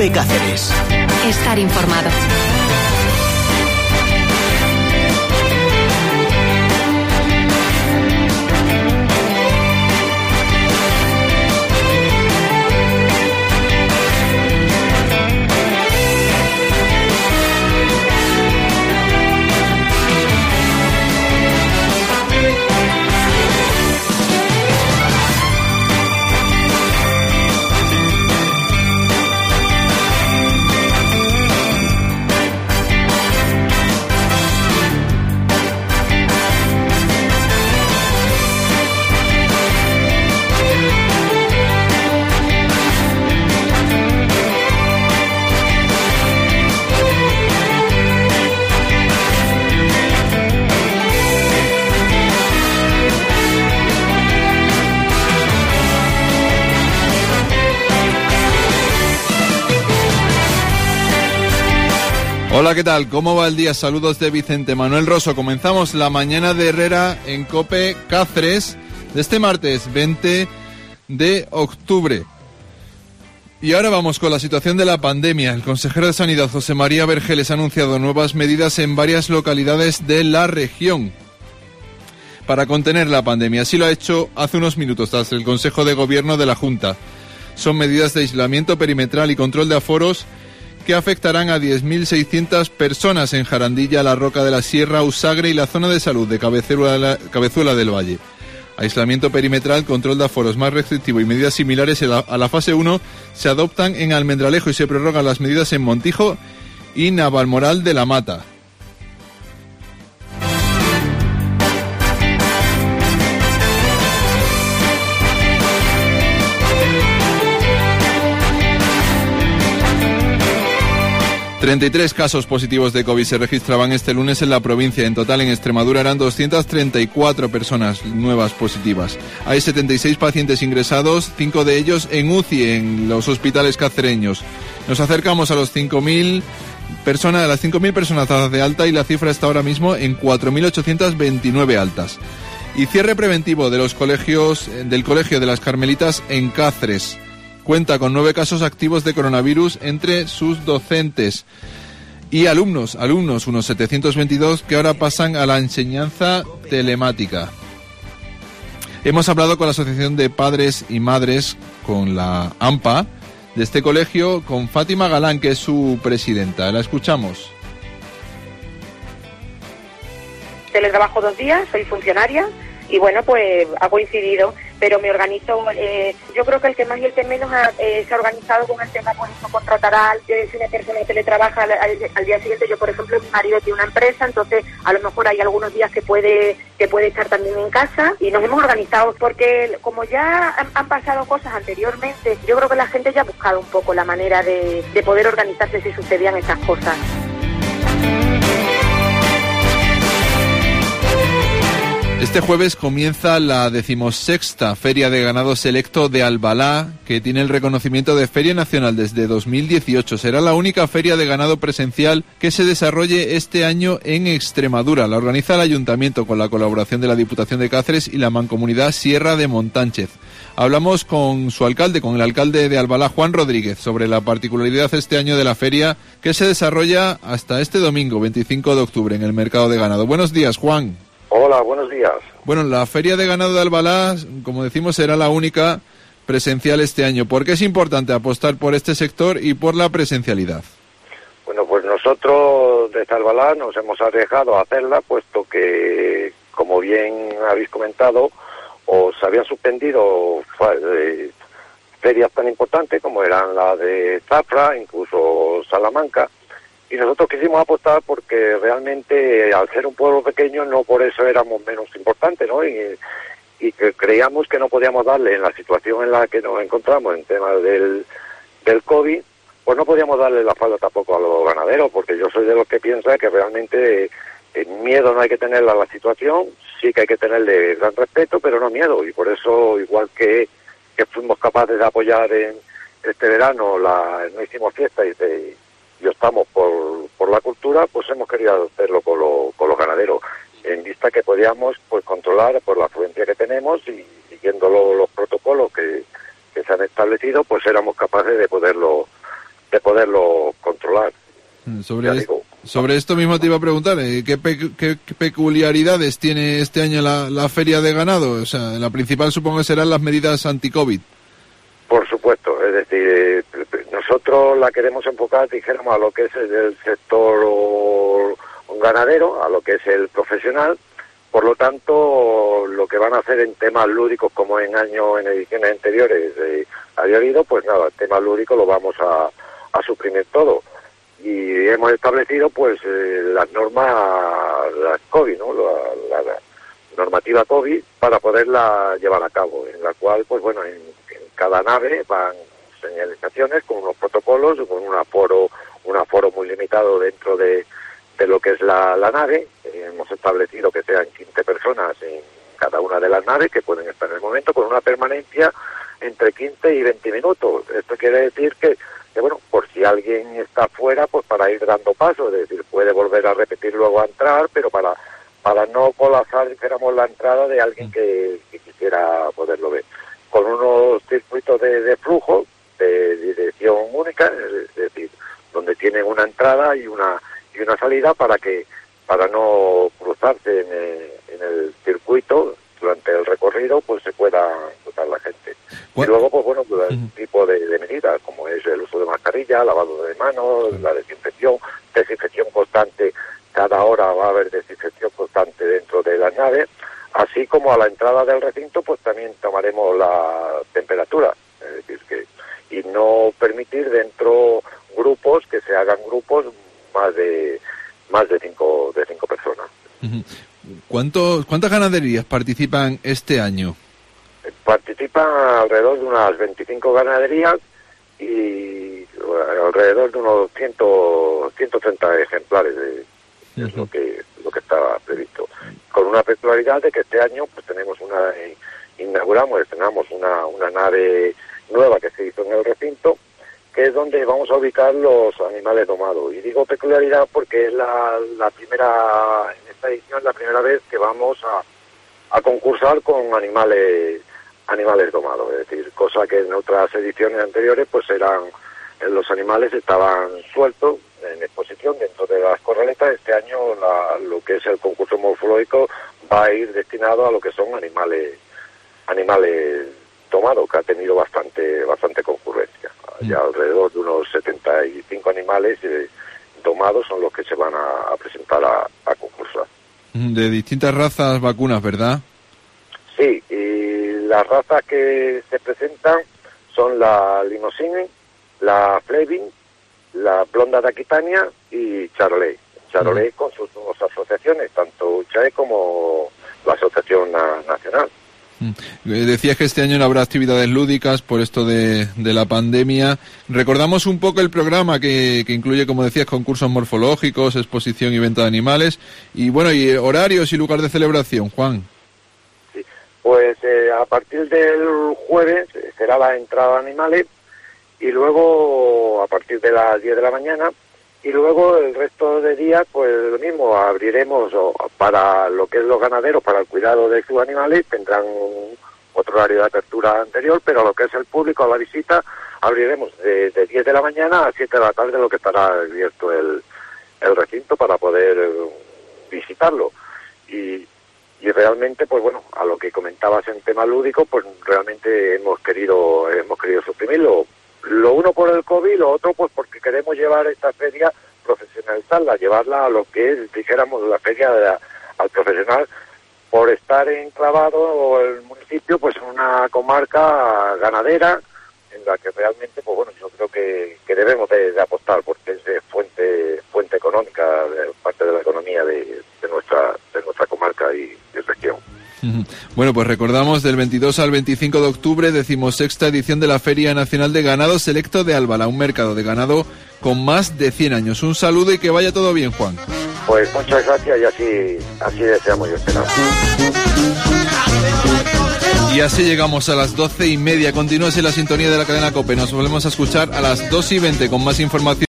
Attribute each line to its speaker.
Speaker 1: COPE Cáceres.
Speaker 2: Estar informado.
Speaker 3: Hola, ¿qué tal? ¿Cómo va el día? Saludos de Vicente Manuel Rosso. Comenzamos la mañana de Herrera en COPE Cáceres de este martes 20 de octubre. Y ahora vamos con la situación de la pandemia. El consejero de Sanidad, José María Vergeles, ha anunciado nuevas medidas en varias localidades de la región para contener la pandemia. Así lo ha hecho hace unos minutos tras el Consejo de Gobierno de la Junta. Son medidas de aislamiento perimetral y control de aforos que afectarán a 10.600 personas en Jarandilla, La Roca de la Sierra, Usagre y la zona de salud de Cabezuela del Valle. Aislamiento perimetral, control de aforos más restrictivo y medidas similares a la fase 1 se adoptan en Almendralejo y se prorrogan las medidas en Montijo y Navalmoral de la Mata. ...33 casos positivos de COVID se registraban este lunes en la provincia. En total, en Extremadura eran 234 personas nuevas positivas. Hay 76 pacientes ingresados, 5 de ellos en UCI, en los hospitales cacereños. Nos acercamos a los 5.000 personas, a las 5.000 personas dadas de alta, y la cifra está ahora mismo en 4.829 altas. Y cierre preventivo de los colegios, del Colegio de las Carmelitas en Cáceres. Cuenta con 9 casos activos de coronavirus entre sus docentes y alumnos, unos 722 que ahora pasan a la enseñanza telemática. Hemos hablado con la Asociación de Padres y Madres, con la AMPA, de este colegio, con Fátima Galán, que es su presidenta. La escuchamos.
Speaker 4: Teletrabajo 2 días, soy funcionaria y bueno, pues ha coincidido, pero me organizo, yo creo que el que más y el que menos se ha organizado con el tema, pues eso, contratará si una persona teletrabaja al día siguiente. Yo, por ejemplo, mi marido tiene una empresa, entonces a lo mejor hay algunos días que puede estar también en casa, y nos hemos organizado porque como ya han pasado cosas anteriormente, yo creo que la gente ya ha buscado un poco la manera de poder organizarse si sucedían estas cosas.
Speaker 3: Este jueves comienza la 16ª Feria de Ganado Selecto de Albalá, que tiene el reconocimiento de Feria Nacional desde 2018. Será la única feria de ganado presencial que se desarrolle este año en Extremadura. La organiza el Ayuntamiento con la colaboración de la Diputación de Cáceres y la Mancomunidad Sierra de Montánchez. Hablamos con su alcalde, con el alcalde de Albalá, Juan Rodríguez, sobre la particularidad este año de la feria, que se desarrolla hasta este domingo, 25 de octubre, en el mercado de ganado. Buenos días, Juan.
Speaker 5: Hola, buenos días.
Speaker 3: Bueno, la Feria de Ganado de Albalá, como decimos, será la única presencial este año. ¿Por qué es importante apostar por este sector y por la presencialidad?
Speaker 5: Bueno, pues nosotros desde Albalá nos hemos arriesgado a hacerla, puesto que, como bien habéis comentado, os habían suspendido ferias tan importantes como eran la de Zafra, incluso Salamanca. Y nosotros quisimos apostar porque realmente, al ser un pueblo pequeño, no por eso éramos menos importantes, ¿no? Y que creíamos que no podíamos darle, en la situación en la que nos encontramos en temas del COVID, pues no podíamos darle la espalda tampoco a los ganaderos, porque yo soy de los que piensa que realmente miedo no hay que tenerle a la situación, sí que hay que tenerle gran respeto, pero no miedo. Y por eso, igual que fuimos capaces de apoyar en este verano, no hicimos fiesta y estamos por la cultura, pues hemos querido hacerlo con los ganaderos, en vista que podíamos pues controlar por la afluencia que tenemos, y siguiendo los protocolos que se han establecido, pues éramos capaces de poderlo poderlo controlar.
Speaker 3: Sobre esto mismo te iba a preguntar, ¿qué peculiaridades tiene este año la feria de ganado? O sea, la principal supongo que serán las medidas anti-COVID.
Speaker 5: Por supuesto, es decir, nosotros la queremos enfocar, dijéramos, a lo que es el sector ganadero, a lo que es el profesional. Por lo tanto, lo que van a hacer en temas lúdicos, como en ediciones anteriores había habido, pues nada, el tema lúdico lo vamos a suprimir todo. Y hemos establecido pues las normas, las COVID, ¿no? La normativa COVID para poderla llevar a cabo, en la cual, pues bueno, en cada nave van señalizaciones con unos protocolos, con un aforo muy limitado dentro de lo que es la nave. Hemos establecido que sean 15 personas en cada una de las naves que pueden estar en el momento, con una permanencia entre 15 y 20 minutos. Esto quiere decir que bueno, por si alguien está fuera, pues para ir dando paso, es decir, puede volver a repetir luego a entrar, pero para no colapsar, dijéramos, la entrada de alguien que quisiera poderlo ver. Con unos circuitos de flujo, de dirección única, es decir, donde tienen una entrada y una salida para no cruzarse en el circuito durante el recorrido, pues se pueda cruzar la gente. Y luego, pues bueno, el tipo de medidas, como es el uso de mascarilla, lavado de manos, la desinfección constante. Cada hora va a haber desinfección constante dentro de las naves, así como a la entrada del recinto, pues también tomaremos la temperatura, es decir, y no permitir dentro grupos, que se hagan grupos más de 5 personas.
Speaker 3: ¿Cuántas ganaderías participan este año?
Speaker 5: Participan alrededor de unas 25 ganaderías y alrededor de unos 130 ejemplares es lo que estaba previsto. Con una peculiaridad de que este año pues estrenamos una nave nueva que se hizo en el recinto, que es donde vamos a ubicar los animales domados. Y digo peculiaridad porque es la primera, en esta edición, la primera vez que vamos a concursar con animales domados, es decir, cosa que en otras ediciones anteriores pues los animales estaban sueltos en exposición dentro de las corraletas. Este año lo que es el concurso morfológico va a ir destinado a lo que son animales domados, que ha tenido bastante concurrencia. Ya alrededor de unos 75 animales domados son los que se van a presentar a concursar.
Speaker 3: De distintas razas vacunas, ¿verdad?
Speaker 5: Sí, y las razas que se presentan son la Limousin, la Fleming, la Blonda de Aquitania y Charolais. Charolais con sus dos asociaciones, tanto UCHAE como la Asociación Nacional.
Speaker 3: Decías que este año no habrá actividades lúdicas por esto de la pandemia. Recordamos un poco el programa que incluye, como decías, concursos morfológicos, exposición y venta de animales, y bueno, y horarios y lugar de celebración, Juan.
Speaker 5: Sí, pues a partir del jueves será la entrada de animales, y luego a partir de las 10 de la mañana, y luego el resto de días, pues lo mismo, abriremos para lo que es los ganaderos, para el cuidado de sus animales, tendrán otro horario de apertura anterior, pero lo que es el público, a la visita, abriremos de 10 de la mañana a 7 de la tarde, lo que estará abierto el recinto para poder visitarlo. Y realmente, pues bueno, a lo que comentabas en tema lúdico, pues realmente hemos querido suprimirlo. Lo uno por el COVID, lo otro pues porque queremos llevar esta feria, profesionalizarla, llevarla a lo que es, dijéramos, la feria al profesional, por estar enclavado el municipio pues en una comarca ganadera, en la que realmente, pues bueno, yo creo que debemos de apostar, porque es fuente económica, parte de la economía de nuestra comarca y región.
Speaker 3: Bueno, pues recordamos del 22 al 25 de octubre, 16ª edición de la Feria Nacional de Ganado Selecto de Álvala, un mercado de ganado con más de 100 años. Un saludo y que vaya todo bien, Juan.
Speaker 5: Pues muchas gracias y así deseamos y esperamos.
Speaker 3: Y así llegamos a las 12:30. Continúes en la sintonía de la cadena COPE. Nos volvemos a escuchar a las 2:20 con más información.